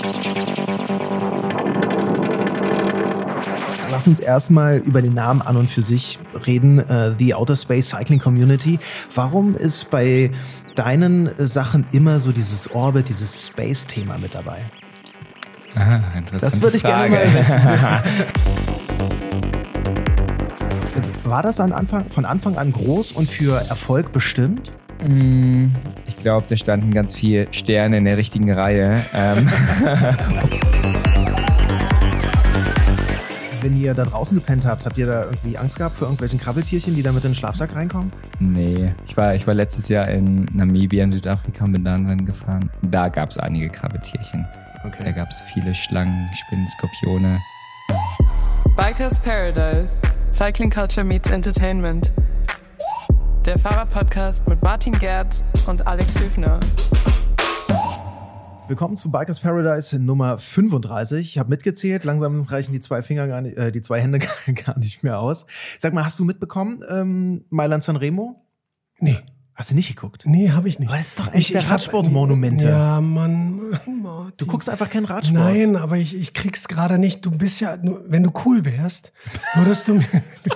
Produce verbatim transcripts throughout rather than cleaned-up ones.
Lass uns erstmal über den Namen an und für sich reden, uh, The Outer Space Cycling Community. Warum ist bei deinen Sachen immer so dieses Orbit, dieses Space-Thema mit dabei? Aha, interessante Das würde ich Frage. gerne mal wissen. War das an Anfang, von Anfang an groß und für Erfolg bestimmt? Ich glaube, da standen ganz viele Sterne in der richtigen Reihe. Ähm. Wenn ihr da draußen gepennt habt, habt ihr da irgendwie Angst gehabt vor irgendwelchen Krabbeltierchen, die da mit in den Schlafsack reinkommen? Nee, ich war, ich war letztes Jahr in Namibia in Südafrika und bin da Rennen gefahren. Da gab es einige Krabbeltierchen. Okay. Da gab es viele Schlangen, Spinnen, Skorpione. Bikers Paradise. Cycling Culture meets Entertainment. Der Fahrrad-Podcast mit Martin Gerz und Alex Hüfner. Willkommen zu Bikers Paradise Nummer fünfunddreißig. Ich habe mitgezählt, langsam reichen die zwei Finger gar nicht, äh, die zwei Hände gar nicht mehr aus. Sag mal, hast du mitbekommen, ähm, Mailand Sanremo? Nee. Hast du nicht geguckt? Nee, habe ich nicht. Aber das ist doch echt der Radsportmonumente. Ja, Mann. Du guckst einfach keinen Radsport. Nein, aber ich, ich krieg's gerade nicht. Du bist ja, wenn du cool wärst, würdest du mir...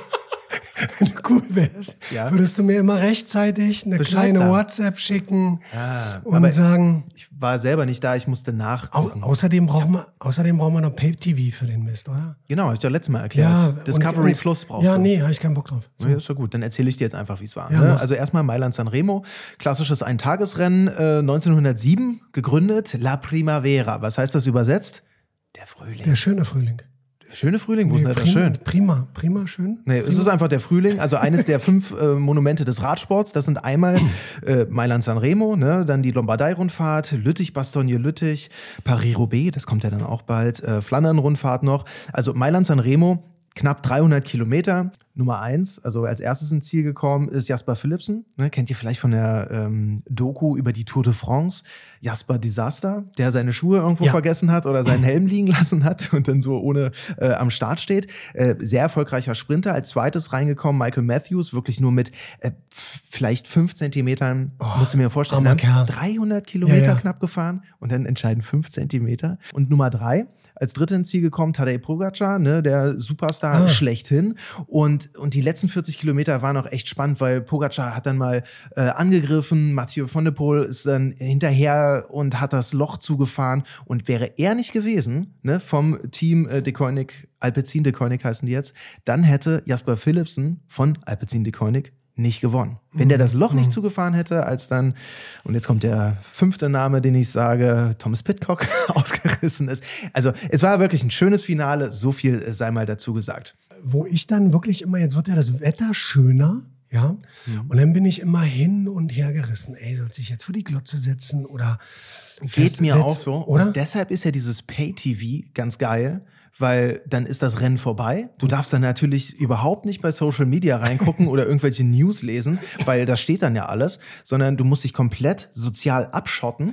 Wenn du cool wärst, ja. würdest du mir immer rechtzeitig eine Bescheid kleine sagen. WhatsApp schicken ah, und sagen... Ich war selber nicht da, ich musste nachgucken. Au, außerdem, brauchen wir, außerdem brauchen wir noch Pay-T V für den Mist, oder? Genau, hab ich doch letztes Mal erklärt. Ja, Discovery und, Plus brauchst ja, du. Ja, nee, habe ich keinen Bock drauf. So. Ja, ist ja gut, dann erzähle ich dir jetzt einfach, wie es war. Ja, ne? Also erstmal Mailand Sanremo, klassisches Eintagesrennen, äh, neunzehnhundertsieben gegründet, La Primavera. Was heißt das übersetzt? Der Frühling. Der schöne Frühling. Schöne Frühling, wo ist nee, denn das schön? Prima, prima, schön. Nee, prima. es ist einfach der Frühling, also eines der fünf äh, Monumente des Radsports. Das sind einmal äh, Mailand Sanremo, ne, dann die Lombardei-Rundfahrt, Lüttich-Bastogne-Lüttich, Paris-Roubaix, das kommt ja dann auch bald, äh, Flandern-Rundfahrt noch. Also Mailand Sanremo, knapp dreihundert Kilometer. Nummer eins, also als erstes ins Ziel gekommen, ist Jasper Philipsen. Ne, kennt ihr vielleicht von der ähm, Doku über die Tour de France. Jasper Disaster, der seine Schuhe irgendwo ja. vergessen hat oder seinen Helm liegen lassen hat und dann so ohne äh, am Start steht. Äh, sehr erfolgreicher Sprinter. Als zweites reingekommen Michael Matthews, wirklich nur mit äh, f- vielleicht fünf Zentimetern, oh, musst du mir vorstellen, ne? dreihundert Kilometer ja, ja. knapp gefahren und dann entscheiden fünf Zentimeter. Und Nummer drei, als Dritter ins Ziel gekommen, Tadej Pogačar, ne, der Superstar ah. schlechthin. Und, und die letzten vierzig Kilometer waren auch echt spannend, weil Pogačar hat dann mal äh, angegriffen, Mathieu van der Poel ist dann hinterher und hat das Loch zugefahren. Und wäre er nicht gewesen, ne, vom Team äh, Deceuninck, Alpecin Deceuninck heißen die jetzt, dann hätte Jasper Philipsen von Alpecin Deceuninck nicht gewonnen. Wenn der das Loch nicht zugefahren hätte, als dann, und jetzt kommt der fünfte Name, den ich sage, Thomas Pidcock ausgerissen ist. Also es war wirklich ein schönes Finale, so viel sei mal dazu gesagt. Wo ich dann wirklich immer, jetzt wird ja das Wetter schöner, ja, mhm. und dann bin ich immer hin und her gerissen. Ey, soll ich jetzt vor die Glotze setzen oder... Geht mir auch so. Oder? Und deshalb ist ja dieses Pay-T V ganz geil, weil dann ist das Rennen vorbei. Du darfst dann natürlich überhaupt nicht bei Social Media reingucken oder irgendwelche News lesen, weil da steht dann ja alles, sondern du musst dich komplett sozial abschotten,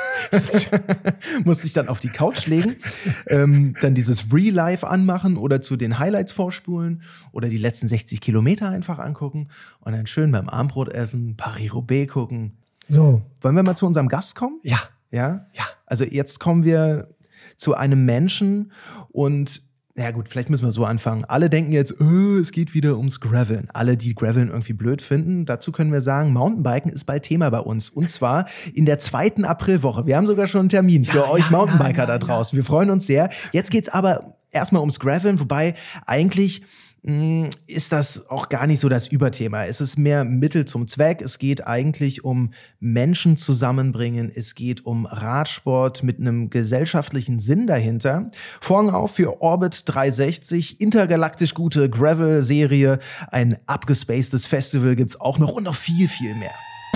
musst dich dann auf die Couch legen, ähm, dann dieses Re-Live anmachen oder zu den Highlights vorspulen oder die letzten sechzig Kilometer einfach angucken und dann schön beim Abendbrot essen, Paris-Roubaix gucken. So. Wollen wir mal zu unserem Gast kommen? Ja. Ja? Ja. Also jetzt kommen wir zu einem Menschen und, ja gut, vielleicht müssen wir so anfangen. Alle denken jetzt, oh, es geht wieder ums Graveln. Alle, die Graveln irgendwie blöd finden. Dazu können wir sagen, Mountainbiken ist bald Thema bei uns. Und zwar in der zweiten Aprilwoche. Wir haben sogar schon einen Termin für ja, euch ja, Mountainbiker ja, ja, da draußen. Wir freuen uns sehr. Jetzt geht's aber erstmal ums Graveln, wobei eigentlich ist das auch gar nicht so das Überthema. Es ist mehr Mittel zum Zweck. Es geht eigentlich um Menschen zusammenbringen. Es geht um Radsport mit einem gesellschaftlichen Sinn dahinter. Vorhang auf für Orbit dreihundertsechzig, intergalaktisch gute Gravel-Serie, ein abgespacedes Festival gibt's auch noch und noch viel, viel mehr.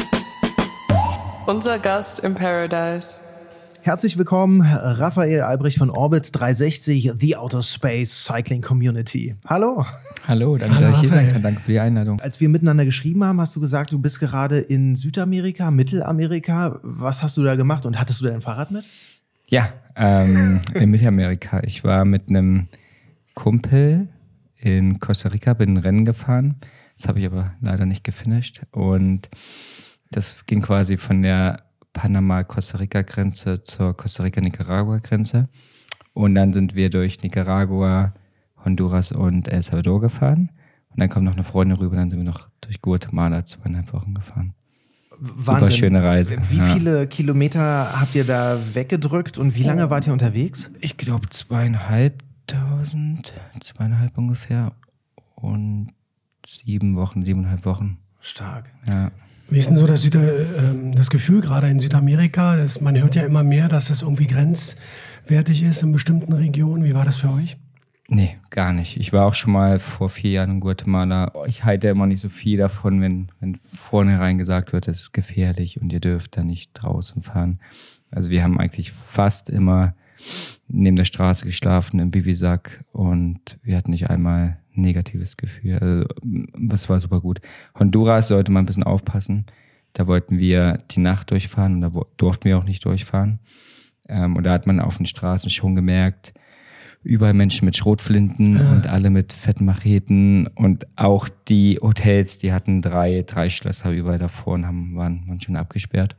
Unser Gast im Paradise. Herzlich willkommen, Raphael Albrecht von Orbit dreihundertsechzig, The Outer Space Cycling Community. Hallo. Hallo, danke, dass ich hier sein kann. Danke für die Einladung. Als wir miteinander geschrieben haben, hast du gesagt, du bist gerade in Südamerika, Mittelamerika. Was hast du da gemacht und hattest du dein Fahrrad mit? Ja, ähm, in Mittelamerika. Ich war mit einem Kumpel in Costa Rica, bin ein Rennen gefahren. Das habe ich aber leider nicht gefinisht. Und das ging quasi von der Panama-Costa-Rica-Grenze zur Costa Rica-Nicaragua-Grenze. Und dann sind wir durch Nicaragua, Honduras und El Salvador gefahren. Und dann kommt noch eine Freundin rüber, dann sind wir noch durch Guatemala zweieinhalb Wochen gefahren. Wahnsinn. Super schöne Reise. Wie ja. viele Kilometer habt ihr da weggedrückt und wie lange wart ihr unterwegs? Ich glaube zweieinhalbtausend, zweieinhalb ungefähr und sieben Wochen, siebeneinhalb Wochen. Stark. Ja. Wie ist denn so das, Süd- äh, das Gefühl gerade in Südamerika? Das, man hört ja immer mehr, dass es irgendwie grenzwertig ist in bestimmten Regionen. Wie war das für euch? Nee, gar nicht. Ich war auch schon mal vor vier Jahren in Guatemala. Ich halte immer nicht so viel davon, wenn, wenn vornherein gesagt wird, es ist gefährlich und ihr dürft da nicht draußen fahren. Also wir haben eigentlich fast immer neben der Straße geschlafen im Biwaksack und wir hatten nicht einmal ein negatives Gefühl. Also das war super gut. Honduras sollte man ein bisschen aufpassen. Da wollten wir die Nacht durchfahren und da durften wir auch nicht durchfahren. Und da hat man auf den Straßen schon gemerkt, überall Menschen mit Schrotflinten ja. und alle mit fetten Macheten und auch die Hotels, die hatten drei, drei Schlösser überall davor und haben, waren, waren schon abgesperrt.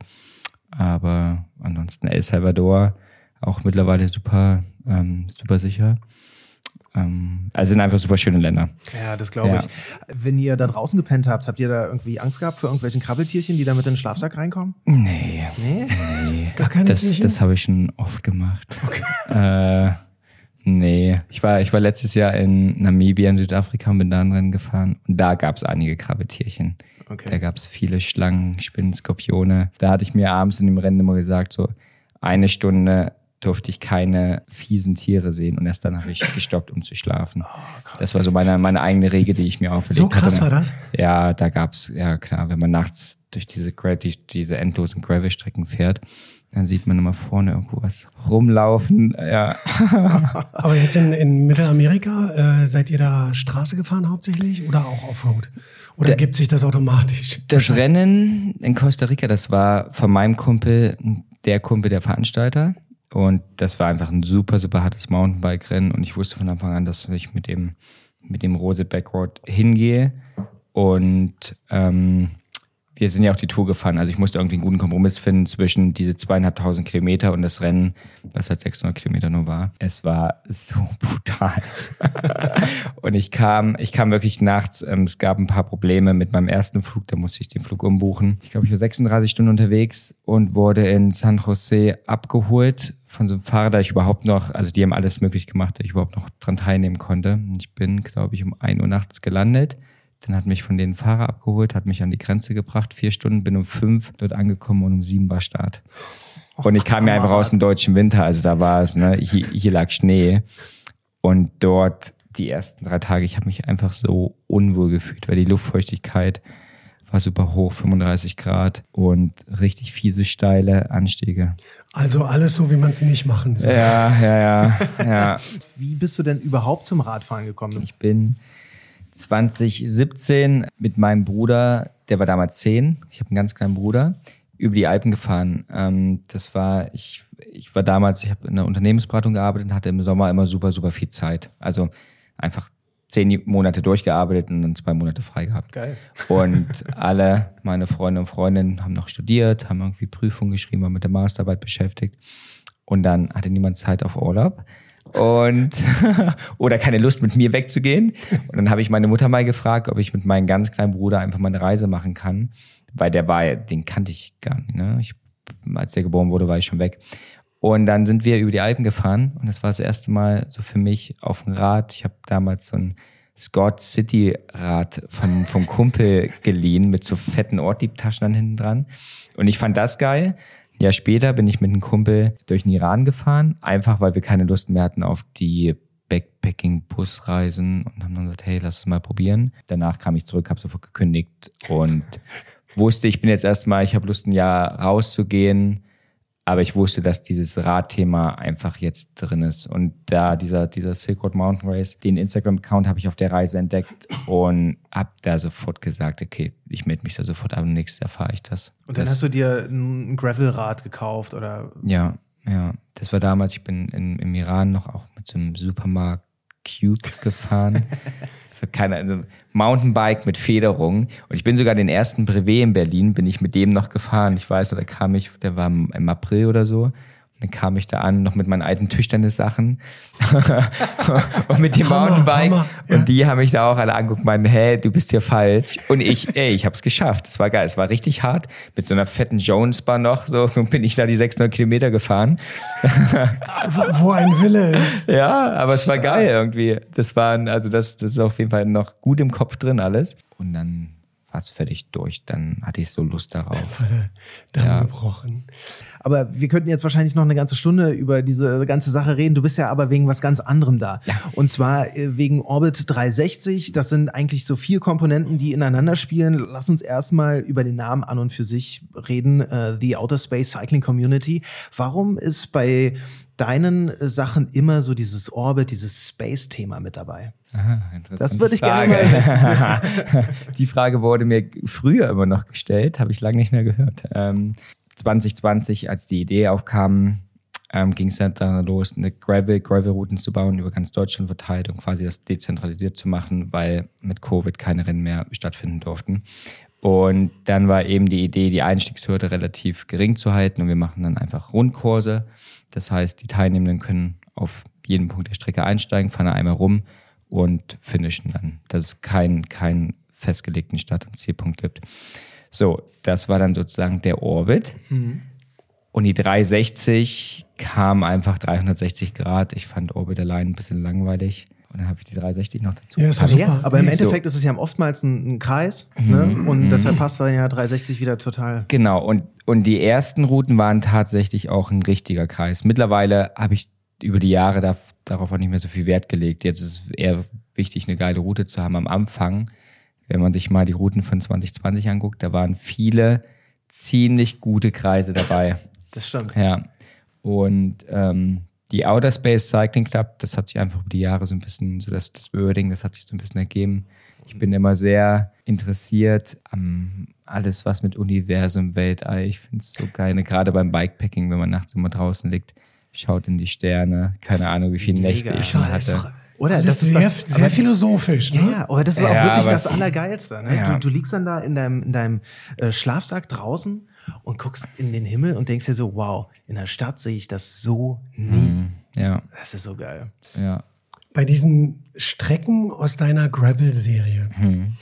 Aber ansonsten El Salvador auch mittlerweile super, ähm, super sicher. Ähm, also sind einfach super schöne Länder. Ja, das glaube ja. ich. Wenn ihr da draußen gepennt habt, habt ihr da irgendwie Angst gehabt vor irgendwelchen Krabbeltierchen, die da mit in den Schlafsack reinkommen? Nee. Nee? nee. Gar keine Das, Tierchen? das habe ich schon oft gemacht. Okay. Äh, Nee, ich war, ich war letztes Jahr in Namibia in Südafrika und bin da ein Rennen gefahren. Und da gab es einige Krabbeltierchen. Okay. Da gab es viele Schlangen, Spinnen, Skorpione. Da hatte ich mir abends in dem Rennen immer gesagt, so eine Stunde durfte ich keine fiesen Tiere sehen. Und erst dann habe ich gestoppt, um zu schlafen. Oh, krass. Das war so meine, meine eigene Regel, die ich mir auferlegt hatte. So krass hatte. War das? Ja, da gab's, ja klar, wenn man nachts durch diese, die, diese endlosen Gravel-Strecken fährt, dann sieht man immer vorne irgendwo was rumlaufen, ja. Aber jetzt in, in Mittelamerika, äh, seid ihr da Straße gefahren hauptsächlich oder auch Offroad? Oder Der, ergibt sich das automatisch? Das Rennen in Costa Rica, das war von meinem Kumpel, der Kumpel der Veranstalter. Und das war einfach ein super, super hartes Mountainbike-Rennen. Und ich wusste von Anfang an, dass ich mit dem, mit dem Rose Backroad hingehe. Und ähm, wir sind ja auch die Tour gefahren, also ich musste irgendwie einen guten Kompromiss finden zwischen diese zweieinhalbtausend Kilometer und das Rennen, was halt sechshundert Kilometer nur war. Es war so brutal. Und ich kam, ich kam wirklich nachts, ähm, es gab ein paar Probleme mit meinem ersten Flug, da musste ich den Flug umbuchen. Ich glaube, ich war sechsunddreißig Stunden unterwegs und wurde in San Jose abgeholt von so einem Fahrer, da ich überhaupt noch, also die haben alles möglich gemacht, dass ich überhaupt noch dran teilnehmen konnte. Ich bin, glaube ich, um ein Uhr nachts gelandet. Dann hat mich von denen Fahrer abgeholt, hat mich an die Grenze gebracht, vier Stunden, bin um fünf dort angekommen und um sieben war Start. Und ich kam ja einfach aus dem deutschen Winter, also da war es, ne, hier, hier lag Schnee. Und dort die ersten drei Tage, ich habe mich einfach so unwohl gefühlt, weil die Luftfeuchtigkeit war super hoch, fünfunddreißig Grad und richtig fiese, steile Anstiege. Also alles so, wie man es nicht machen soll. Ja, ja, ja, ja. Wie bist du denn überhaupt zum Radfahren gekommen? Ich bin zwanzig siebzehn mit meinem Bruder, der war damals zehn, ich habe einen ganz kleinen Bruder, über die Alpen gefahren. Ähm, das war, ich, ich war damals, ich habe in einer Unternehmensberatung gearbeitet und hatte im Sommer immer super, super viel Zeit. Also einfach zehn Monate durchgearbeitet und dann zwei Monate frei gehabt. Geil. Und alle meine Freunde und Freundinnen haben noch studiert, haben irgendwie Prüfungen geschrieben, waren mit der Masterarbeit beschäftigt. Und dann hatte niemand Zeit auf Urlaub. Und oder keine Lust, mit mir wegzugehen. Und dann habe ich meine Mutter mal gefragt, ob ich mit meinem ganz kleinen Bruder einfach mal eine Reise machen kann. Weil der war, den kannte ich gar nicht. Ne? Ich, als der geboren wurde, war ich schon weg. Und dann sind wir über die Alpen gefahren. Und das war das erste Mal so für mich auf dem Rad. Ich habe damals so ein Scott City Rad vom, vom Kumpel geliehen mit so fetten Ortliebtaschen dann hinten dran. Und ich fand das geil. Ein Jahr später bin ich mit einem Kumpel durch den Iran gefahren, einfach weil wir keine Lust mehr hatten auf die Backpacking-Busreisen und haben dann gesagt, hey, lass es mal probieren. Danach kam ich zurück, habe sofort gekündigt und wusste, ich bin jetzt erstmal, ich habe Lust, ein Jahr rauszugehen, aber ich wusste, dass dieses Radthema einfach jetzt drin ist. Und da dieser, dieser Silk Road Mountain Race, den Instagram-Account habe ich auf der Reise entdeckt und habe da sofort gesagt, okay, ich melde mich da sofort an und nächstes Jahr fahre ich das. Und dann das, hast du dir ein Gravelrad gekauft, oder? Ja, ja. Das war damals, ich bin in, im Iran noch auch mit so einem Supermarkt Cube gefahren. Das war keine, also Mountainbike mit Federung. Und ich bin sogar den ersten Brevet in Berlin, bin ich mit dem noch gefahren. Ich weiß, da kam ich, der war im April oder so. Dann kam ich da an, noch mit meinen alten Tischtennissachen und mit dem Hammer, Mountainbike. Hammer, ja. Und die haben mich da auch alle angeguckt und meinen, hey, du bist hier falsch. Und ich, ey, ich hab's geschafft. Das war geil. Es war richtig hart. Mit so einer fetten Jones-Bar noch, so bin ich da die sechshundert Kilometer gefahren. Wo, wo ein Wille ist. Ja, aber es war geil irgendwie. Das waren, also das, das ist auf jeden Fall noch gut im Kopf drin alles. Und dann war es völlig durch. Dann hatte ich so Lust darauf. War der Damm Ja. gebrochen. Aber wir könnten jetzt wahrscheinlich noch eine ganze Stunde über diese ganze Sache reden. Du bist ja aber wegen was ganz anderem da. Ja. Und zwar äh, wegen Orbit dreihundertsechzig. Das sind eigentlich so vier Komponenten, die ineinander spielen. Lass uns erstmal über den Namen an und für sich reden. Äh, The Outer Space Cycling Community. Warum ist bei deinen äh, Sachen immer so dieses Orbit, dieses Space-Thema mit dabei? Aha, interessante Das würde ich Frage. gerne mal wissen. Die Frage wurde mir früher immer noch gestellt, habe ich lange nicht mehr gehört. Ähm, zwanzig zwanzig, als die Idee aufkam, ähm, ging es dann daran los, eine Gravel, Gravel-Routen zu bauen, über ganz Deutschland verteilt und quasi das dezentralisiert zu machen, weil mit Covid keine Rennen mehr stattfinden durften. Und dann war eben die Idee, die Einstiegshürde relativ gering zu halten und wir machen dann einfach Rundkurse. Das heißt, die Teilnehmenden können auf jeden Punkt der Strecke einsteigen, fahren einmal rum und finishen dann, dass es keinen keinen festgelegten Start- und Zielpunkt gibt. So, das war dann sozusagen der Orbit. Mhm. Und die dreihundertsechzig kam einfach dreihundertsechzig Grad. Ich fand Orbit allein ein bisschen langweilig. Und dann habe ich die dreihundertsechzig noch dazu Ja, ist ja gepackt. super. Ja, aber im Nee, Endeffekt ist es ja oftmals ein, ein Kreis. Ne? Und deshalb passt dann ja dreihundertsechzig wieder total. Genau, und, und die ersten Routen waren tatsächlich auch ein richtiger Kreis. Mittlerweile habe ich über die Jahre da, darauf auch nicht mehr so viel Wert gelegt. Jetzt ist es eher wichtig, eine geile Route zu haben am Anfang. Wenn man sich mal die Routen von zwanzig zwanzig anguckt, da waren viele ziemlich gute Kreise dabei. Das stimmt. Ja, und ähm, die Outer Space Cycling Club, das hat sich einfach über die Jahre so ein bisschen, so das, das Wording, das hat sich so ein bisschen ergeben. Ich bin immer sehr interessiert an alles, was mit Universum, Weltall, ich finde es so geil, gerade beim Bikepacking, wenn man nachts immer draußen liegt, schaut in die Sterne, keine Das Ahnung, wie viele mega. Nächte ich Ist schon doch, ist doch hatte. Oder? alles Das ist sehr, das- sehr aber- philosophisch. Ne? Ja, ja, aber das ist auch Ja, wirklich aber das es- Allergeilste. Ne? Ja. Du, du liegst dann da in deinem, in deinem äh, Schlafsack draußen und guckst in den Himmel und denkst dir so, wow, in der Stadt sehe ich das so nie. Ja, Das ist so geil. ja. Bei diesen Strecken aus deiner Gravel-Serie, Hm.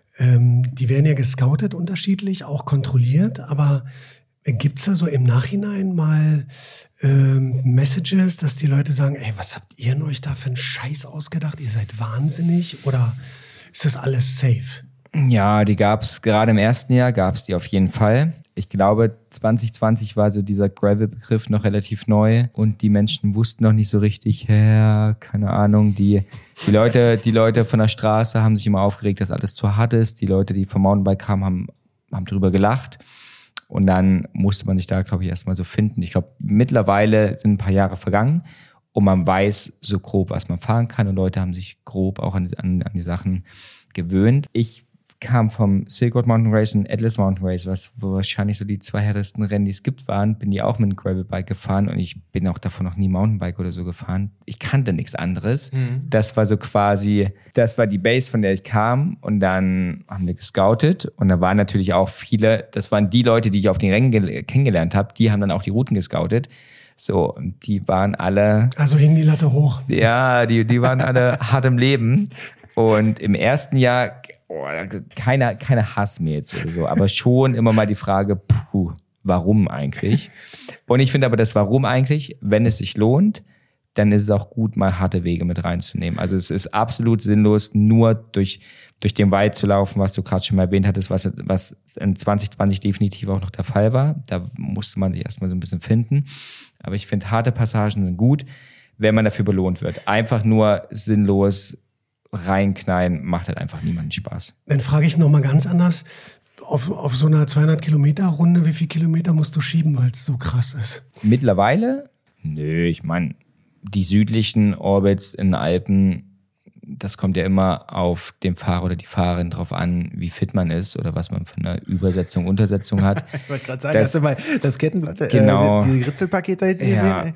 ähm, die werden ja gescoutet unterschiedlich, auch kontrolliert, aber gibt es da so im Nachhinein mal ähm, Messages, dass die Leute sagen, ey, was habt ihr denn euch da für einen Scheiß ausgedacht? Ihr seid wahnsinnig? Oder ist das alles safe? Ja, die gab es gerade im ersten Jahr, gab es die auf jeden Fall. Ich glaube, zwanzig zwanzig war so dieser Gravel-Begriff noch relativ neu und die Menschen wussten noch nicht so richtig, ja, keine Ahnung, die, die Leute, die Leute von der Straße haben sich immer aufgeregt, dass alles zu hart ist. Die Leute, die vom Mountainbike kamen, haben, haben drüber gelacht. Und dann musste man sich da, glaube ich, erstmal so finden. Ich glaube, mittlerweile sind ein paar Jahre vergangen und man weiß so grob, was man fahren kann und Leute haben sich grob auch an, an, an die Sachen gewöhnt. Ich kam vom Silk Road Mountain Race und Atlas Mountain Race, was wahrscheinlich so die zwei härtesten Rennen, die es gibt, waren, bin die auch mit einem Gravelbike gefahren und ich bin auch davon noch nie Mountainbike oder so gefahren. Ich kannte nichts anderes. Mhm. Das war so quasi, das war die Base, von der ich kam und dann haben wir gescoutet und da waren natürlich auch viele, das waren die Leute, die ich auf den Rennen ge- kennengelernt habe, die haben dann auch die Routen gescoutet. So, und die waren alle... Also hing die Latte hoch. Ja, die, die waren alle hart im Leben. Und im ersten Jahr, oh, keine, keine Hassmails oder so, aber schon immer mal die Frage, puh, warum eigentlich? Und ich finde aber das Warum eigentlich, wenn es sich lohnt, dann ist es auch gut, mal harte Wege mit reinzunehmen. Also es ist absolut sinnlos, nur durch, durch den Wald zu laufen, was du gerade schon mal erwähnt hattest, was, was in zwanzig zwanzig definitiv auch noch der Fall war. Da musste man sich erstmal so ein bisschen finden. Aber ich finde, harte Passagen sind gut, wenn man dafür belohnt wird. Einfach nur sinnlos reinknallen, macht halt einfach niemanden Spaß. Dann frage ich nochmal ganz anders. Auf, auf so einer zweihundert Kilometer Runde, wie viele Kilometer musst du schieben, weil es so krass ist? Mittlerweile? Nö, ich meine, die südlichen Orbits in den Alpen, das kommt ja immer auf den Fahrer oder die Fahrerin drauf an, wie fit man ist oder was man für eine Übersetzung, Untersetzung hat. Ich wollte gerade sagen, Das- hast du mal das Kettenblatt, Genau. äh, die, die Ritzelpakete hinten Ja. gesehen?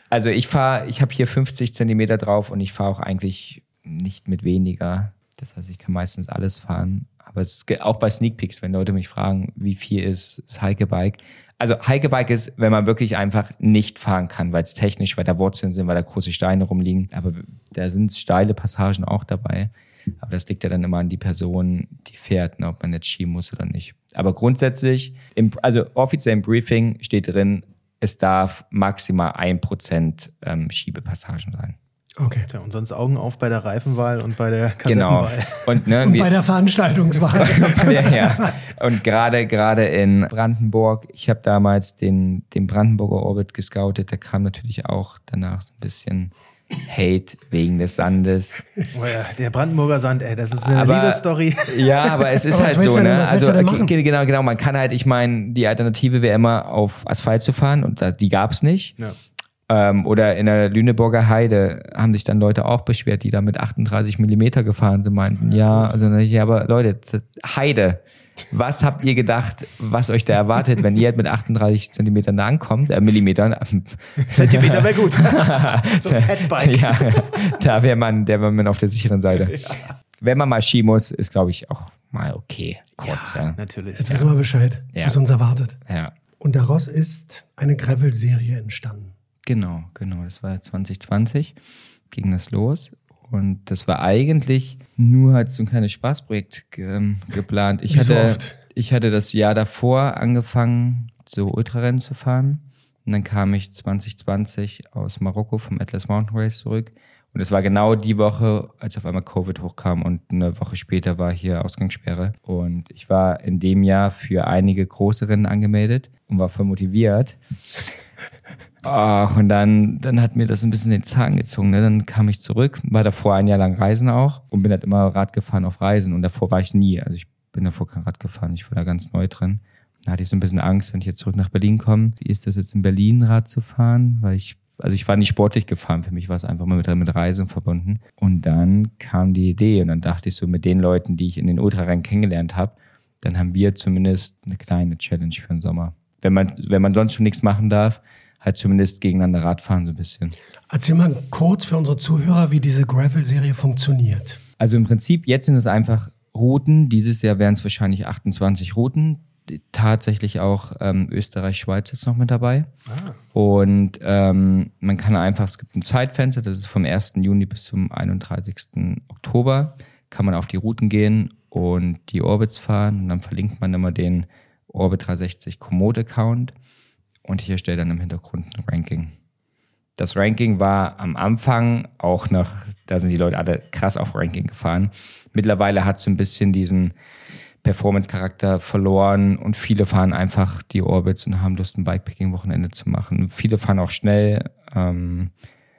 Also ich fahre, ich habe hier fünfzig Zentimeter drauf und ich fahre auch eigentlich nicht mit weniger. Das heißt, ich kann meistens alles fahren. Aber es ist auch bei Sneak Peeks, wenn Leute mich fragen, wie viel ist das Hikebike? Also Hikebike ist, wenn man wirklich einfach nicht fahren kann, weil es technisch, weil da Wurzeln sind, weil da große Steine rumliegen. Aber da sind steile Passagen auch dabei. Aber das liegt ja dann immer an die Person, die fährt, ne, ob man jetzt schieben muss oder nicht. Aber grundsätzlich, im, also offiziell im Briefing steht drin, es darf maximal ein Prozent ähm, Schiebepassagen sein. Okay. Ja, und sonst Augen auf bei der Reifenwahl und bei der Genau. Kassettenwahl. Und, ne, Und wir, bei der Veranstaltungswahl. ja, ja. Und gerade gerade in Brandenburg, ich habe damals den, den Brandenburger Orbit gescoutet, da kam natürlich auch danach so ein bisschen Hate wegen des Sandes. Oh ja, der Brandenburger Sand, ey, das ist eine Aber- Liebesstory. Ja, aber es ist Aber was halt willst so, du denn- ne? was willst Also du denn machen? ge- genau, genau, man kann halt, ich meine, die Alternative wäre immer auf Asphalt zu fahren und da, die gab's nicht. Ja. Ähm, oder in der Lüneburger Heide haben sich dann Leute auch beschwert, die da mit achtunddreißig Millimeter gefahren sind, meinten, ja, also ja, aber Leute, Heide, was habt ihr gedacht, was euch da erwartet, wenn ihr halt mit achtunddreißig Zentimetern da ankommt, äh, Millimetern? Zentimeter wäre gut. So Fatbike. Ja, da wäre man, der wäre man auf der sicheren Seite. Wenn man mal Ski muss, ist, glaube ich, auch mal okay, kurz, ja. Natürlich. Jetzt wissen wir Bescheid, Ja. was uns erwartet. Ja. Und daraus ist eine Gravel-Serie entstanden. Genau, genau. Das war zwanzig zwanzig, ging das los. Und das war eigentlich nur als so ein kleines Spaßprojekt ge geplant. Ich Wie so hatte, oft. ich hatte das Jahr davor angefangen, so Ultrarennen zu fahren. Und dann kam ich zwanzig zwanzig aus Marokko vom Atlas Mountain Race zurück. Und es war genau die Woche, als auf einmal Covid hochkam und eine Woche später war hier Ausgangssperre. Und ich war in dem Jahr für einige große Rennen angemeldet und war voll motiviert. Ach, und dann, dann hat mir das ein bisschen den Zahn gezogen. Ne? Dann kam ich zurück, war davor ein Jahr lang Reisen auch und bin halt immer Rad gefahren auf Reisen. Und davor war ich nie. Also ich bin davor kein Rad gefahren, ich war da ganz neu drin. Da hatte ich so ein bisschen Angst, wenn ich jetzt zurück nach Berlin komme. Wie ist das jetzt in Berlin, Rad zu fahren? Weil ich, also ich war nicht sportlich gefahren, für mich war es einfach mal mit, mit Reisen verbunden. Und dann kam die Idee und dann dachte ich so, mit den Leuten, die ich in den Ultrarennen kennengelernt habe, dann haben wir zumindest eine kleine Challenge für den Sommer. Wenn man, wenn man sonst schon nichts machen darf, halt zumindest gegeneinander Radfahren so ein bisschen. Erzähl mal kurz für unsere Zuhörer, wie diese Gravel-Serie funktioniert. Also im Prinzip, jetzt sind es einfach Routen. Dieses Jahr wären es wahrscheinlich achtundzwanzig Routen. Tatsächlich auch ähm, Österreich, Schweiz ist noch mit dabei. Ah. Und ähm, man kann einfach, es gibt ein Zeitfenster, das ist vom ersten Juni bis zum einunddreißigsten Oktober, kann man auf die Routen gehen und die Orbits fahren. Und dann verlinkt man immer den Orbit dreihundertsechzig Komoot-Account. Und ich erstelle dann im Hintergrund ein Ranking. Das Ranking war am Anfang auch noch, da sind die Leute alle krass auf Ranking gefahren. Mittlerweile hat es so ein bisschen diesen Performance-Charakter verloren und viele fahren einfach die Orbits und haben Lust, ein Bikepacking-Wochenende zu machen. Viele fahren auch schnell. Ähm,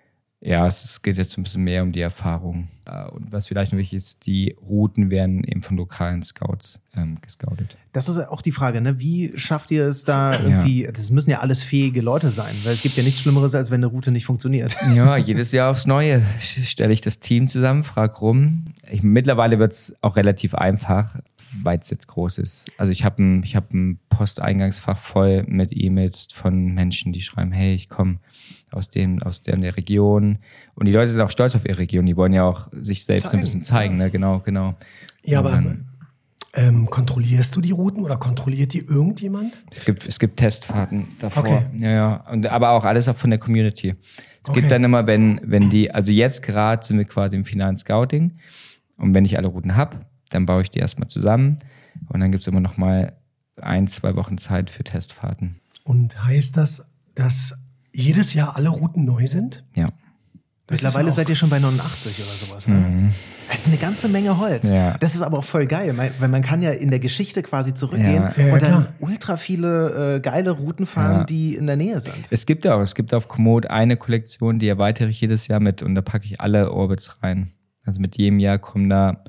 ja, es geht jetzt ein bisschen mehr um die Erfahrung. Und was vielleicht noch wichtig ist, die Routen werden eben von lokalen Scouts ähm, gescoutet. Das ist auch die Frage, ne? Wie schafft ihr es da irgendwie, ja. Das müssen ja alles fähige Leute sein, weil es gibt ja nichts Schlimmeres, als wenn eine Route nicht funktioniert. Ja, jedes Jahr aufs Neue stelle ich das Team zusammen, frage rum. Ich, mittlerweile wird es auch relativ einfach, weil es jetzt groß ist. Also ich habe ein, ich hab ein Posteingangsfach voll mit E-Mails von Menschen, die schreiben, hey, ich komme aus dem, aus der, der Region. Und die Leute sind auch stolz auf ihre Region. Die wollen ja auch sich selbst zeigen. Ein bisschen zeigen. Ne? Genau, genau. Ja, und aber dann, ähm, kontrollierst du die Routen oder kontrolliert die irgendjemand? Es gibt, es gibt Testfahrten davor. Okay. Ja, ja. Und, aber auch alles auch von der Community. Es Okay. gibt dann immer, wenn, wenn die, also jetzt gerade sind wir quasi im finalen Scouting. Und wenn ich alle Routen habe, dann baue ich die erstmal zusammen. Und dann gibt es immer noch mal ein, zwei Wochen Zeit für Testfahrten. Und heißt das, dass jedes Jahr alle Routen neu sind? Ja. Das Mittlerweile ist auch- seid ihr schon bei neunundachtzig oder sowas. Ne? Mhm. Das ist eine ganze Menge Holz. Ja. Das ist aber auch voll geil, weil man kann ja in der Geschichte quasi zurückgehen Ja. Ja, ja, und dann klar. ultra viele äh, geile Routen fahren, Ja. die in der Nähe sind. Es gibt auch, es gibt auf Komoot eine Kollektion, die erweitere ich jedes Jahr mit und da packe ich alle Orbits rein. Also mit jedem Jahr kommen da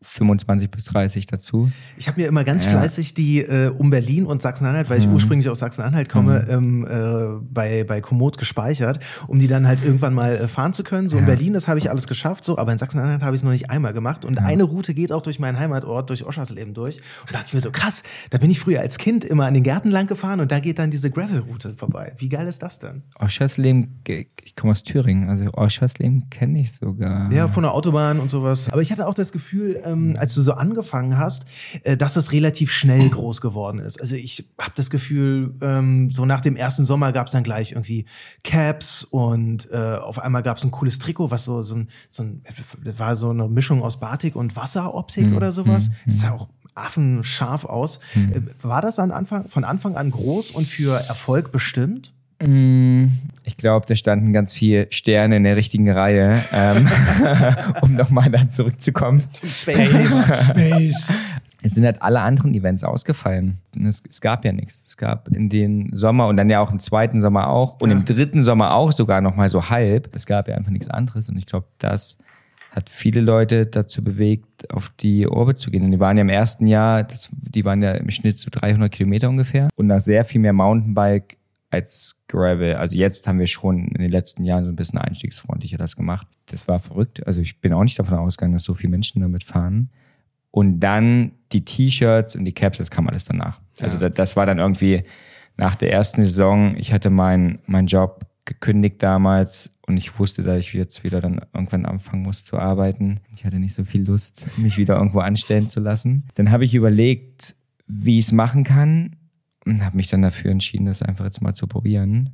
fünfundzwanzig bis dreißig dazu. Ich habe mir immer ganz Ja. fleißig die äh, um Berlin und Sachsen-Anhalt, weil ich Mhm. ursprünglich aus Sachsen-Anhalt komme, Mhm. ähm, äh, bei, bei Komoot gespeichert, um die dann halt irgendwann mal äh, fahren zu können. So in Ja. Berlin, das habe ich alles geschafft, so, aber in Sachsen-Anhalt habe ich es noch nicht einmal gemacht. Und Ja. eine Route geht auch durch meinen Heimatort, durch Oschersleben durch. Und da dachte ich mir so, krass, da bin ich früher als Kind immer an den Gärten lang gefahren und da geht dann diese Gravel-Route vorbei. Wie geil ist das denn? Oschersleben, ich komme aus Thüringen, also Oschersleben kenne ich sogar. Ja, von der Autobahn und sowas. Aber ich hatte auch das Gefühl, ähm, als du so angefangen hast, äh, dass das relativ schnell groß geworden ist. Also ich habe das Gefühl, ähm, so nach dem ersten Sommer gab es dann gleich irgendwie Caps und äh, auf einmal gab es ein cooles Trikot, was so, so ein, so ein, das war so eine Mischung aus Batik und Wasseroptik Hm, oder sowas. hm, Das sah auch affenscharf aus. Hm. Äh, War das an Anfang, von Anfang an groß und für Erfolg bestimmt? Mm, Ich glaube, da standen ganz viele Sterne in der richtigen Reihe, ähm, um nochmal da zurückzukommen. Space, Space. Es sind halt alle anderen Events ausgefallen. Es, es gab ja nichts. Es gab in den Sommer und dann ja auch im zweiten Sommer auch und Ja. im dritten Sommer auch sogar nochmal so halb. Es gab ja einfach nichts anderes und ich glaube, das hat viele Leute dazu bewegt, auf die Orbit zu gehen. Und die waren ja im ersten Jahr, das, die waren ja im Schnitt so dreihundert Kilometer ungefähr und da sehr viel mehr Mountainbike als Gravel. Also jetzt haben wir schon in den letzten Jahren so ein bisschen einstiegsfreundlicher das gemacht. Das war verrückt. Also ich bin auch nicht davon ausgegangen, dass so viele Menschen damit fahren. Und dann die T-Shirts und die Caps, das kam alles danach. Also Ja. das, das war dann irgendwie nach der ersten Saison, ich hatte meinen mein Job gekündigt damals und ich wusste, dass ich jetzt wieder dann irgendwann anfangen muss zu arbeiten. Ich hatte nicht so viel Lust, mich wieder irgendwo anstellen zu lassen. Dann habe ich überlegt, wie ich es machen kann und habe mich dann dafür entschieden, das einfach jetzt mal zu probieren.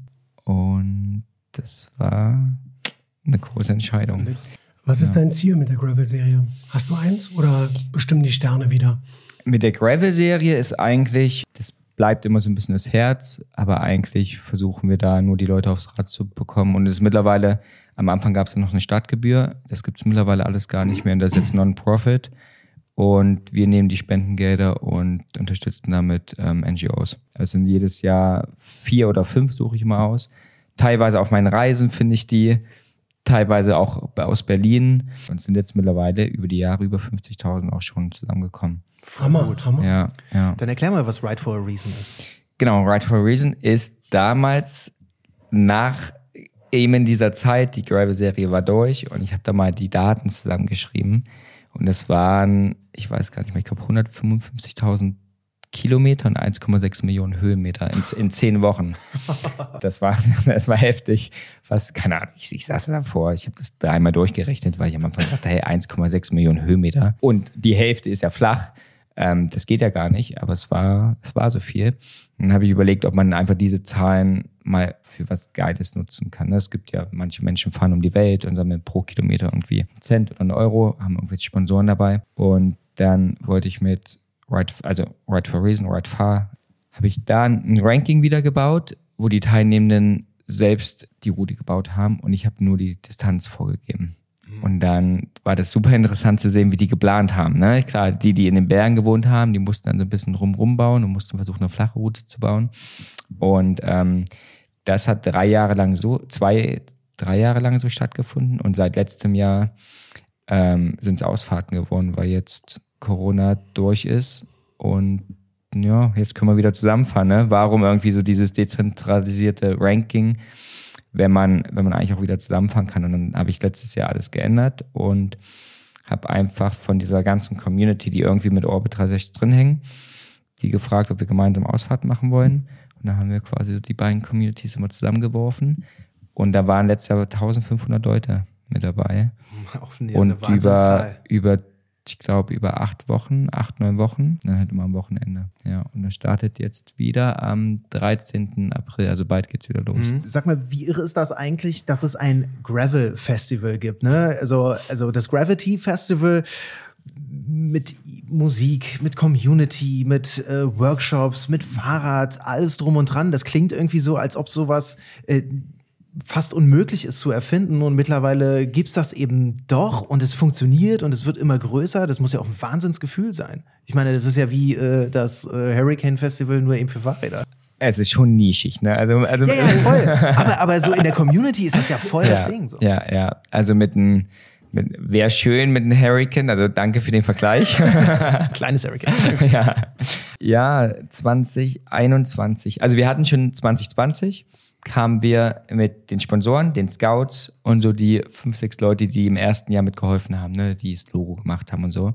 Und das war eine große Entscheidung. Was ist Ja. dein Ziel mit der Gravel-Serie? Hast du eins oder bestimmen die Sterne wieder? Mit der Gravel-Serie ist eigentlich, das bleibt immer so ein bisschen das Herz, aber eigentlich versuchen wir da nur die Leute aufs Rad zu bekommen. Und es ist mittlerweile, am Anfang gab es ja noch eine Stadtgebühr, das gibt es mittlerweile alles gar nicht mehr und das ist jetzt Non-Profit. Und wir nehmen die Spendengelder und unterstützen damit ähm, N G Os. Also jedes Jahr vier oder fünf suche ich immer aus. Teilweise auf meinen Reisen finde ich die, teilweise auch aus Berlin. Und sind jetzt mittlerweile über die Jahre über fünfzigtausend auch schon zusammengekommen. Hammer, Hammer. Ja, ja. Dann erklär mal, was Ride for a Reason ist. Genau, Ride for a Reason ist damals nach eben in dieser Zeit, die Gravel-Serie war durch und ich habe da mal die Daten zusammengeschrieben und es waren, ich weiß gar nicht mehr, ich glaube hundertfünfundfünfzigtausend Kilometer und eins Komma sechs Millionen Höhenmeter in, in zehn Wochen. Das war, das war heftig. Was, keine Ahnung, ich, ich saß davor, ich habe das dreimal durchgerechnet, weil ich am Anfang dachte, hey, eins Komma sechs Millionen Höhenmeter und die Hälfte ist ja flach. Ähm, das geht ja gar nicht, aber es war, es war so viel. Und dann habe ich überlegt, ob man einfach diese Zahlen mal für was Geiles nutzen kann. Es gibt ja, manche Menschen fahren um die Welt und sammeln pro Kilometer irgendwie einen Cent oder einen Euro, haben irgendwelche Sponsoren dabei. Und dann wollte ich mit Ride, also Ride for a Reason, Ride Far, habe ich da ein Ranking wieder gebaut, wo die Teilnehmenden selbst die Route gebaut haben und ich habe nur die Distanz vorgegeben. Und dann war das super interessant zu sehen, wie die geplant haben. Ne? Klar, die, die in den Bergen gewohnt haben, die mussten dann so ein bisschen rumrum bauen und mussten versuchen, eine flache Route zu bauen. Und ähm, das hat drei Jahre lang so, zwei, drei Jahre lang so stattgefunden. Und seit letztem Jahr ähm, sind es Ausfahrten geworden, weil jetzt Corona durch ist. Und ja, jetzt können wir wieder zusammenfahren. Ne? Warum irgendwie so dieses dezentralisierte Ranking, wenn man, wenn man eigentlich auch wieder zusammenfahren kann. Und dann habe ich letztes Jahr alles geändert und habe einfach von dieser ganzen Community, die irgendwie mit Orbit dreihundertsechzig drin hängen, die gefragt, ob wir gemeinsam Ausfahrten machen wollen. Und da haben wir quasi die beiden Communities immer zusammengeworfen. Und da waren letztes Jahr eintausendfünfhundert Leute mit dabei. Auch eine, und eine Wahnsinnszahl. über, über, ich glaube, über acht Wochen, acht, neun Wochen, dann halt immer am Wochenende. Ja, und das startet jetzt wieder am dreizehnten April, also bald geht's wieder los. Mhm. Sag mal, wie irre ist das eigentlich, dass es ein Gravel-Festival gibt, ne? Also, also das Gravity-Festival mit Musik, mit Community, mit äh, Workshops, mit Fahrrad, alles drum und dran. Das klingt irgendwie so, als ob sowas äh, fast unmöglich ist zu erfinden und mittlerweile gibt's das eben doch und es funktioniert und es wird immer größer. Das muss ja auch ein Wahnsinnsgefühl sein. Ich meine, das ist ja wie äh, das äh, Hurricane Festival nur eben für Fahrräder. Es ist schon nischig, ne? Also, also Ja, ja, voll. aber, aber so in der Community ist das ja voll ja, das Ding. So. Ja, ja. Also mit, ein, Wäre schön mit einem Hurricane, also danke für den Vergleich. Kleines Hurricane. ja. ja, zwanzig einundzwanzig. Also wir hatten schon zwanzig zwanzig, kamen wir mit den Sponsoren, den Scouts und so die fünf, sechs Leute, die im ersten Jahr mitgeholfen haben, ne, die das Logo gemacht haben und so,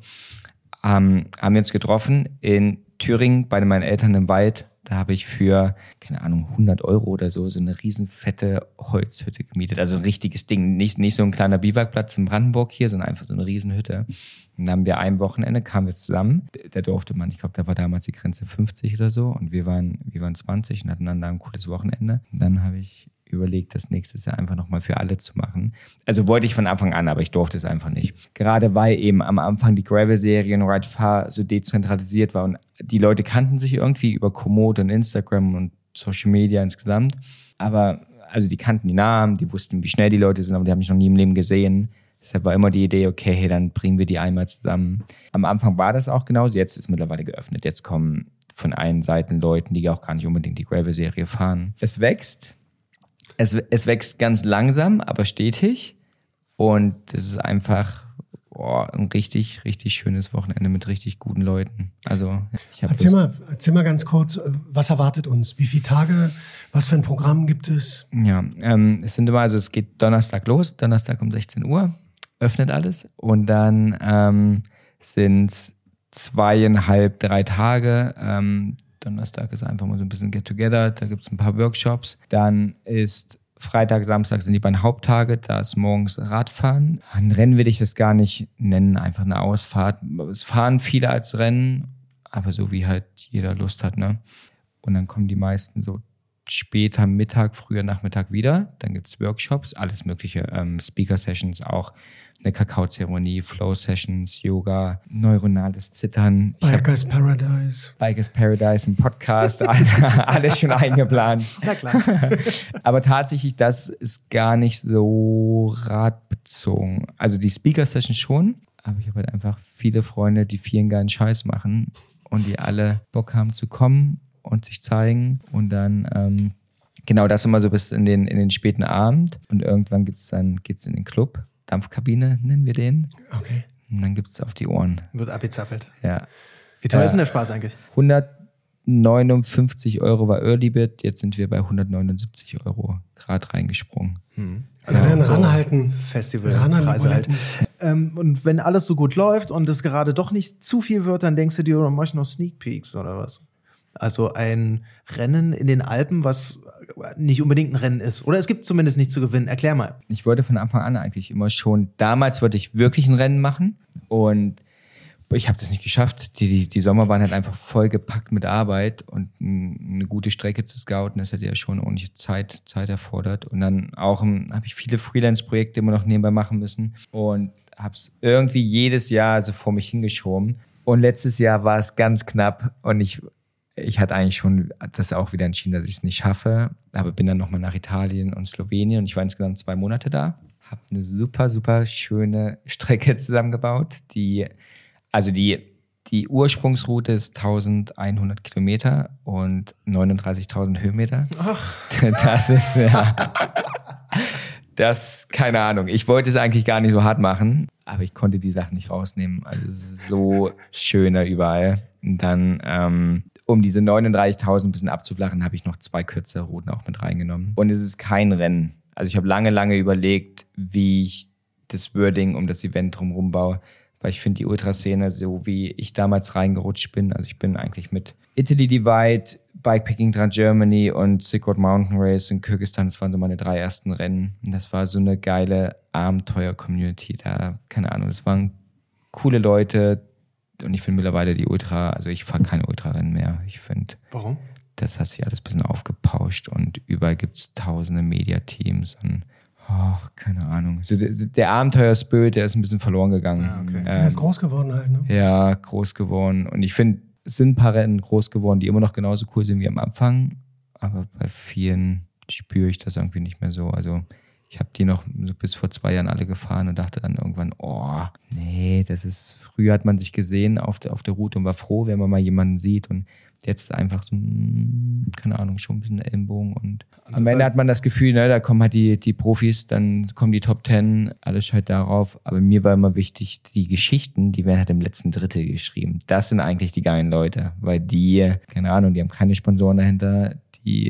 ähm, haben wir uns getroffen in Thüringen bei meinen Eltern im Wald. Da habe ich für, keine Ahnung, hundert Euro oder so, so eine riesen fette Holzhütte gemietet. Also ein richtiges Ding. Nicht, nicht so ein kleiner Biwakplatz in Brandenburg hier, sondern einfach so eine Riesenhütte. Und dann haben wir ein Wochenende, kamen wir zusammen. Da durfte man, ich glaube, da war damals die Grenze fünfzig oder so. Und wir waren, wir waren zwanzig und hatten dann da ein cooles Wochenende. Und dann habe ich überlegt, das nächste Jahr einfach nochmal für alle zu machen. Also wollte ich von Anfang an, aber ich durfte es einfach nicht. Gerade weil eben am Anfang die Gravel-Serie in Ride Far so dezentralisiert war und die Leute kannten sich irgendwie über Komoot und Instagram und Social Media insgesamt. Aber also die kannten die Namen, die wussten, wie schnell die Leute sind, aber die haben mich noch nie im Leben gesehen. Deshalb war immer die Idee, okay, hey, dann bringen wir die einmal zusammen. Am Anfang war das auch genauso, jetzt ist es mittlerweile geöffnet. Jetzt kommen von allen Seiten Leuten, die auch gar nicht unbedingt die Gravel-Serie fahren. Es wächst. Es, es wächst ganz langsam, aber stetig. Und es ist einfach oh, ein richtig, richtig schönes Wochenende mit richtig guten Leuten. Also ich habe erzähl mal, erzähl mal ganz kurz, was erwartet uns? Wie viele Tage? Was für ein Programm gibt es? Ja, ähm, es sind immer, also es geht Donnerstag los, Donnerstag um sechzehn Uhr, öffnet alles. Und dann ähm, sind es zweieinhalb, drei Tage. Ähm, Donnerstag ist einfach mal so ein bisschen Get-Together, da gibt es ein paar Workshops. Dann ist Freitag, Samstag sind die beiden Haupttage, da ist morgens Radfahren. Ein Rennen will ich das gar nicht nennen, einfach eine Ausfahrt. Es fahren viele als Rennen, aber so wie halt jeder Lust hat, ne? Und dann kommen die meisten so später Mittag, früher Nachmittag wieder. Dann gibt es Workshops, alles mögliche, ähm, Speaker-Sessions auch. Eine Kakaozeremonie, Flow-Sessions, Yoga, neuronales Zittern. Bikers Paradise. Bikers Paradise, ein Podcast, alles schon eingeplant. Na klar. Aber tatsächlich, das ist gar nicht so radbezogen. Also die Speaker-Session schon, aber ich habe halt einfach viele Freunde, die vielen geilen Scheiß machen und die alle Bock haben zu kommen und sich zeigen. Und dann, ähm, genau das immer so bis in den, in den späten Abend. Und irgendwann gibt's dann, geht's in den Club. Dampfkabine nennen wir den. Okay. Und dann gibt es auf die Ohren. Wird abgezappelt. Ja. Wie teuer äh, ist denn der Spaß eigentlich? hundertneunundfünfzig Euro war Early Bit, jetzt sind wir bei hundertneunundsiebzig Euro gerade reingesprungen. Hm. Also Ja, dann so ranhalten. Festivalpreise halt. Ähm, und wenn alles so gut läuft und es gerade doch nicht zu viel wird, dann denkst du dir, dann mach ich noch Sneak Peeks oder was? Also ein Rennen in den Alpen, was nicht unbedingt ein Rennen ist. Oder es gibt zumindest nichts zu gewinnen. Erklär mal. Ich wollte von Anfang an eigentlich immer schon, damals wollte ich wirklich ein Rennen machen und ich habe das nicht geschafft. Die, die, die Sommer waren halt einfach vollgepackt mit Arbeit und eine gute Strecke zu scouten, das hätte ja schon ordentliche Zeit, Zeit erfordert. Und dann auch habe ich viele Freelance-Projekte immer noch nebenbei machen müssen und habe es irgendwie jedes Jahr so vor mich hingeschoben. Und letztes Jahr war es ganz knapp und ich Ich hatte eigentlich schon das auch wieder entschieden, dass ich es nicht schaffe, aber bin dann nochmal nach Italien und Slowenien und ich war insgesamt zwei Monate da. Habe eine super, super schöne Strecke zusammengebaut. Die, also die, die Ursprungsroute ist eintausendeinhundert Kilometer und neununddreißigtausend Höhenmeter. Ach. Das ist, ja, das, keine Ahnung. Ich wollte es eigentlich gar nicht so hart machen, aber ich konnte die Sachen nicht rausnehmen. Also es ist so schöner überall. Und dann, ähm, um diese neununddreißigtausend ein bisschen abzuflachen, habe ich noch zwei kürzere Routen auch mit reingenommen. Und es ist kein Rennen. Also ich habe lange, lange überlegt, wie ich das Wording um das Event drumherum baue, weil ich finde die Ultraszene, so wie ich damals reingerutscht bin, also ich bin eigentlich mit Italy Divide, Bikepacking Trans Germany und Silk Road Mountain Race in Kirgisistan, das waren so meine drei ersten Rennen. Und das war so eine geile Abenteuer-Community da, keine Ahnung, das waren coole Leute. Und ich finde mittlerweile die Ultra, also ich fahre keine Ultrarennen mehr. Ich finde, warum? Das hat sich alles ein bisschen aufgepauscht und überall gibt es tausende Mediateams und ach, keine Ahnung. So, der, der Abenteuerspirit, der ist ein bisschen verloren gegangen. Ja, okay. ähm, Er ist groß geworden halt, ne? Ja, groß geworden. Und ich finde, es sind ein paar Rennen groß geworden, die immer noch genauso cool sind wie am Anfang. Aber bei vielen spüre ich das irgendwie nicht mehr so. Also ich habe die noch bis vor zwei Jahren alle gefahren und dachte dann irgendwann, oh, nee, das ist, früher hat man sich gesehen auf der, auf der Route und war froh, wenn man mal jemanden sieht und Jetzt einfach so, keine Ahnung, schon ein bisschen Ellenbogen. Und am Ende hat man das Gefühl, ne, da kommen halt die, die Profis, dann kommen die Top Ten, alles scheint darauf. Aber mir war immer wichtig, die Geschichten, die werden halt im letzten Drittel geschrieben. Das sind eigentlich die geilen Leute, weil die, keine Ahnung, die haben keine Sponsoren dahinter, die,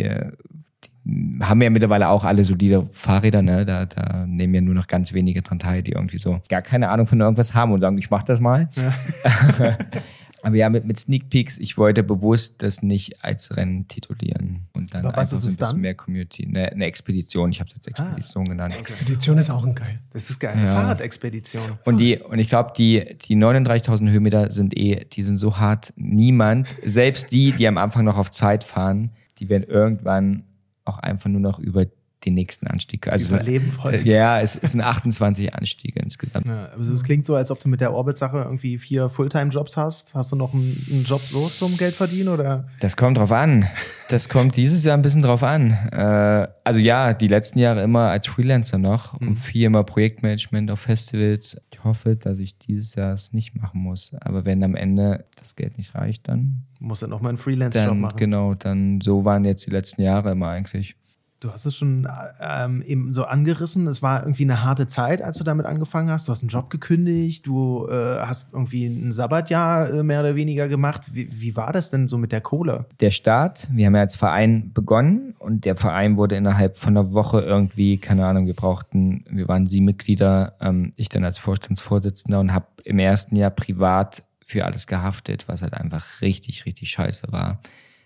die haben ja mittlerweile auch alle solide Fahrräder, ne? Da, da nehmen ja nur noch ganz wenige dran teil, die irgendwie so gar keine Ahnung von irgendwas haben und sagen, ich mach das mal. Ja. Aber ja, mit, mit Sneak Peeks, ich wollte bewusst das nicht als Rennen titulieren. Und dann Aber was einfach ist so ein es bisschen dann? mehr Community. Eine, eine Expedition, ich habe das Expedition ah, genannt. Expedition ist auch ein geil. Das ist geil, eine ja. Fahrradexpedition. Und die, und ich glaube, die, die neununddreißigtausend Höhenmeter sind eh, die sind so hart. Niemand, selbst die, die am Anfang noch auf Zeit fahren, die werden irgendwann auch einfach nur noch über den nächsten Anstieg. Also Überleben voll. Ja, es, es sind achtundzwanzig Anstiege insgesamt. Ja, also es klingt so, als ob du mit der Orbit-Sache irgendwie vier Fulltime-Jobs hast. Hast du noch einen, einen Job so zum Geld verdienen oder? Das kommt drauf an. Das kommt dieses Jahr ein bisschen drauf an. Äh, also ja, die letzten Jahre immer als Freelancer noch mhm. und viel immer Projektmanagement auf Festivals. Ich hoffe, dass ich dieses Jahr es nicht machen muss. Aber wenn am Ende das Geld nicht reicht, dann muss er noch mal einen Freelance-Job machen. Genau, dann so waren jetzt die letzten Jahre immer eigentlich. Du hast es schon ähm, eben so angerissen. Es war irgendwie eine harte Zeit, als du damit angefangen hast. Du hast einen Job gekündigt, du äh, hast irgendwie ein Sabbatjahr äh, mehr oder weniger gemacht. Wie, wie war das denn so mit der Kohle? Der Start, wir haben ja als Verein begonnen und der Verein wurde innerhalb von einer Woche irgendwie, keine Ahnung, wir brauchten, wir waren sieben Mitglieder, ähm, ich dann als Vorstandsvorsitzender und habe im ersten Jahr privat für alles gehaftet, was halt einfach richtig, richtig scheiße war.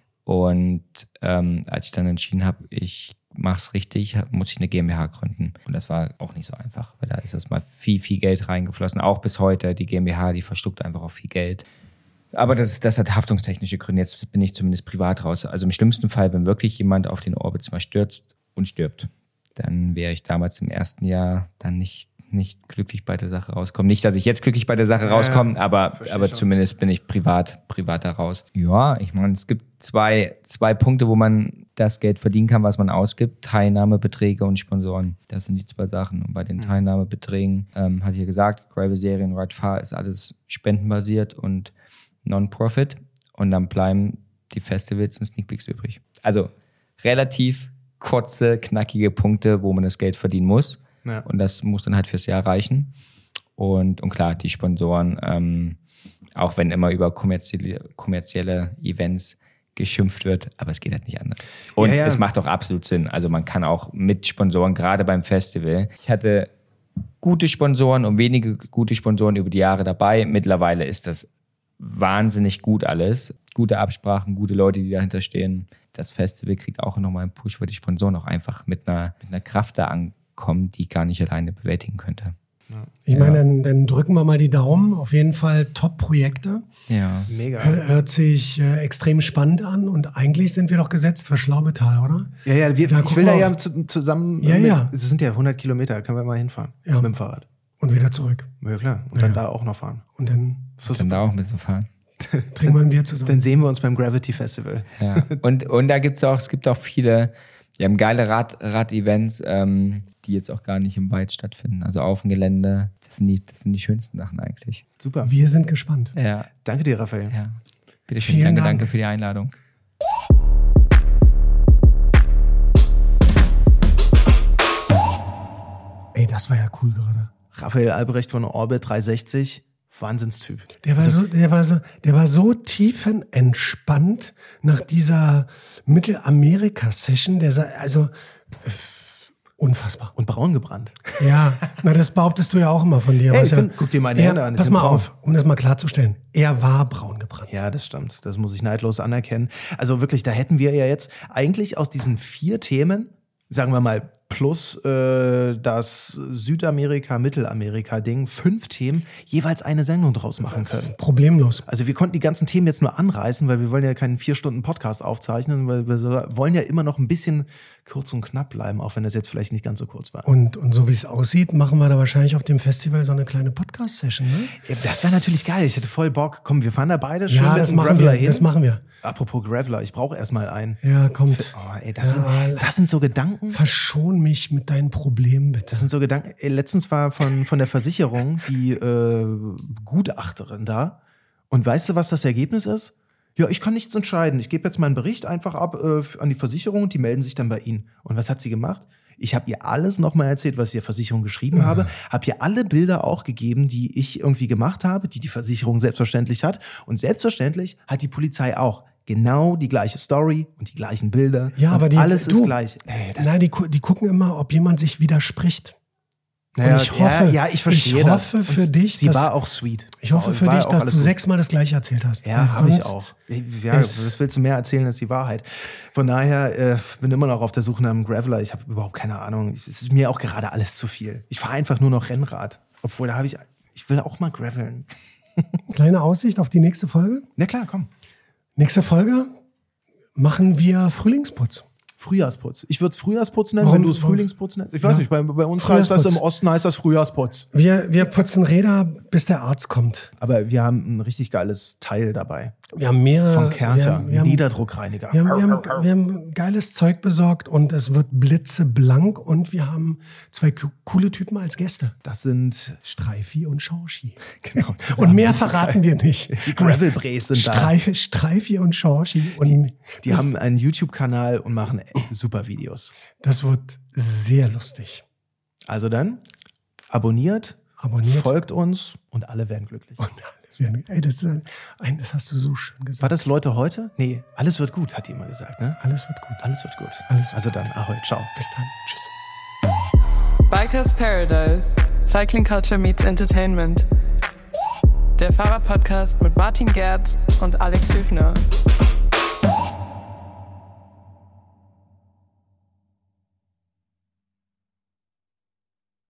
Und ähm, als ich dann entschieden habe, ich mach's richtig, muss ich eine GmbH gründen. Und das war auch nicht so einfach, weil da ist erstmal viel, viel Geld reingeflossen. Auch bis heute, die GmbH, die verschluckt einfach auch viel Geld. Aber das, das hat haftungstechnische Gründe. Jetzt bin ich zumindest privat raus. Also im schlimmsten Fall, wenn wirklich jemand auf den Orbit mal stürzt und stirbt, dann wäre ich damals im ersten Jahr dann nicht, nicht glücklich bei der Sache rauskommen. Nicht, dass ich jetzt glücklich bei der Sache ja, rauskomme, aber, aber zumindest bin ich privat, privat da raus. Ja, ich meine, es gibt zwei, zwei Punkte, wo man das Geld verdienen kann, was man ausgibt. Teilnahmebeträge und Sponsoren. Das sind die zwei Sachen. Und bei den mhm. Teilnahmebeträgen, ähm, hatte ich ja gesagt, Gravel-Serien, Radfahr ist alles spendenbasiert und Non-Profit. Und dann bleiben die Festivals und Sneak Peeks übrig. Also relativ kurze, knackige Punkte, wo man das Geld verdienen muss. Ja. Und das muss dann halt fürs Jahr reichen. Und, und klar, die Sponsoren, ähm, auch wenn immer über kommerzielle, kommerzielle Events geschimpft wird, aber es geht halt nicht anders. Und ja, ja. es macht auch absolut Sinn. Also man kann auch mit Sponsoren, gerade beim Festival, ich hatte gute Sponsoren und wenige gute Sponsoren über die Jahre dabei. Mittlerweile ist das wahnsinnig gut alles. Gute Absprachen, gute Leute, die dahinter stehen. Das Festival kriegt auch nochmal einen Push, weil die Sponsoren auch einfach mit einer, mit einer Kraft da ankommen, die gar nicht alleine bewältigen könnte. Ja. Ich meine, ja. dann, dann drücken wir mal die Daumen. Auf jeden Fall Top-Projekte. Ja. Mega. Hört sich äh, extrem spannend an und eigentlich sind wir doch gesetzt für Schlaubetal, oder? Ja, ja, wir, ich will da ja zu, zusammen, ja, mit, ja. es sind ja hundert Kilometer, können wir mal hinfahren. Ja. Mit dem Fahrrad. Und wieder zurück. Ja, klar. Und ja. dann da auch noch fahren. Und dann, dann da auch ein bisschen fahren. Trinken wir ein Bier zusammen. Dann sehen wir uns beim Gravity Festival. Ja. Und, und da gibt's auch, es gibt auch viele, wir haben geile Rad, Rad-Events, ähm, die jetzt auch gar nicht im Wald stattfinden. Also auf dem Gelände. Das sind die, das sind die schönsten Sachen eigentlich. Super. Wir sind gespannt. Ja. Danke dir, Raphael. Ja. Bitte schön. Vielen Danke, Dank. danke für die Einladung. Ey, das war ja cool gerade. Raphael Albrecht von Orbit dreihundertsechzig. Wahnsinnstyp. Der war, so, der, war so, der war so tiefenentspannt nach dieser Mittelamerika-Session. Der sah, also äh, unfassbar. Und braun gebrannt. Ja, na das behauptest du ja auch immer von dir. Hey, was ich bin, ja, guck dir meine er, Hände an. Pass mal braun. auf, um das mal klarzustellen. Er war braun gebrannt. Ja, das stimmt. Das muss ich neidlos anerkennen. Also wirklich, da hätten wir ja jetzt eigentlich aus diesen vier Themen, sagen wir mal, plus äh, das Südamerika-Mittelamerika-Ding, fünf Themen, jeweils eine Sendung draus machen können. Problemlos. Also wir konnten die ganzen Themen jetzt nur anreißen, weil wir wollen ja keinen vier Stunden Podcast aufzeichnen, weil wir wollen ja immer noch ein bisschen kurz und knapp bleiben, auch wenn das jetzt vielleicht nicht ganz so kurz war. Und, und so wie es aussieht, machen wir da wahrscheinlich auf dem Festival so eine kleine Podcast-Session, ne? Ja, das wäre natürlich geil. Ich hätte voll Bock. Komm, wir fahren da beide schön ja, mit das dem machen Graveler wir, hin. das machen wir. Apropos Graveler, ich brauche erstmal einen. Ja, kommt. Oh, ey, das, ja, sind, das sind so Gedanken. Verschon mich mit deinen Problemen, bitte. Das sind so Gedanken. Ey, letztens war von, von der Versicherung die äh, Gutachterin da. Und weißt du, was das Ergebnis ist? Ja, ich kann nichts entscheiden. Ich gebe jetzt meinen Bericht einfach ab äh, an die Versicherung und die melden sich dann bei Ihnen. Und was hat sie gemacht? Ich habe ihr alles nochmal erzählt, was ich der Versicherung geschrieben ja. habe. Habe ihr alle Bilder auch gegeben, die ich irgendwie gemacht habe, die die Versicherung selbstverständlich hat. Und selbstverständlich hat die Polizei auch genau die gleiche Story und die gleichen Bilder. Ja, aber die, alles du, ist gleich. Ey, das nein, die, die gucken immer, ob jemand sich widerspricht. Naja, und ich hoffe, ja, ja, ich verstehe ich hoffe das. für und dich, sie dass, war auch sweet. Ich hoffe für war dich, dass du gut. sechsmal das Gleiche erzählt hast. Ja, habe ich auch. Ja, was willst du mehr erzählen als die Wahrheit? Von daher äh, bin immer noch auf der Suche nach einem Graveler. Ich habe überhaupt keine Ahnung. Es ist mir auch gerade alles zu viel. Ich fahre einfach nur noch Rennrad. Obwohl, da habe ich, ich will auch mal graveln. Kleine Aussicht auf die nächste Folge. Na klar, komm. Nächste Folge machen wir Frühlingsputz. Frühjahrsputz. Ich würde es Frühjahrsputz nennen, Warum, wenn du es Frühlingsputz nennst. Ich weiß ja. nicht, bei, bei uns heißt das im Osten heißt das Frühjahrsputz. Wir, wir putzen Räder, bis der Arzt kommt. Aber wir haben ein richtig geiles Teil dabei. Wir haben mehrere. Vom Kärcher, wir haben, Niederdruckreiniger. Wir haben, wir, haben, wir haben geiles Zeug besorgt und es wird blitzeblank und wir haben zwei coole Typen als Gäste. Das sind Streifi und Schorschi. Genau. Und mehr verraten wir nicht. Die Gravel-Bres sind da. Streif, Streifi und Schorschi. Und die die das, haben einen YouTube-Kanal und machen super Videos. Das wird sehr lustig. Also dann, abonniert, abonniert. folgt uns und alle werden glücklich. Und alle werden, ey, das, das hast du so schön gesagt. War das Leute heute? Nee, alles wird gut, hat die immer gesagt, ne? Alles wird gut. Alles wird gut. Alles wird also dann, ahoi, ciao. Bis dann. Tschüss. Bikers Paradise. Cycling Culture meets Entertainment. Der Fahrer-Podcast mit Martin Gerz und Alex Hüfner.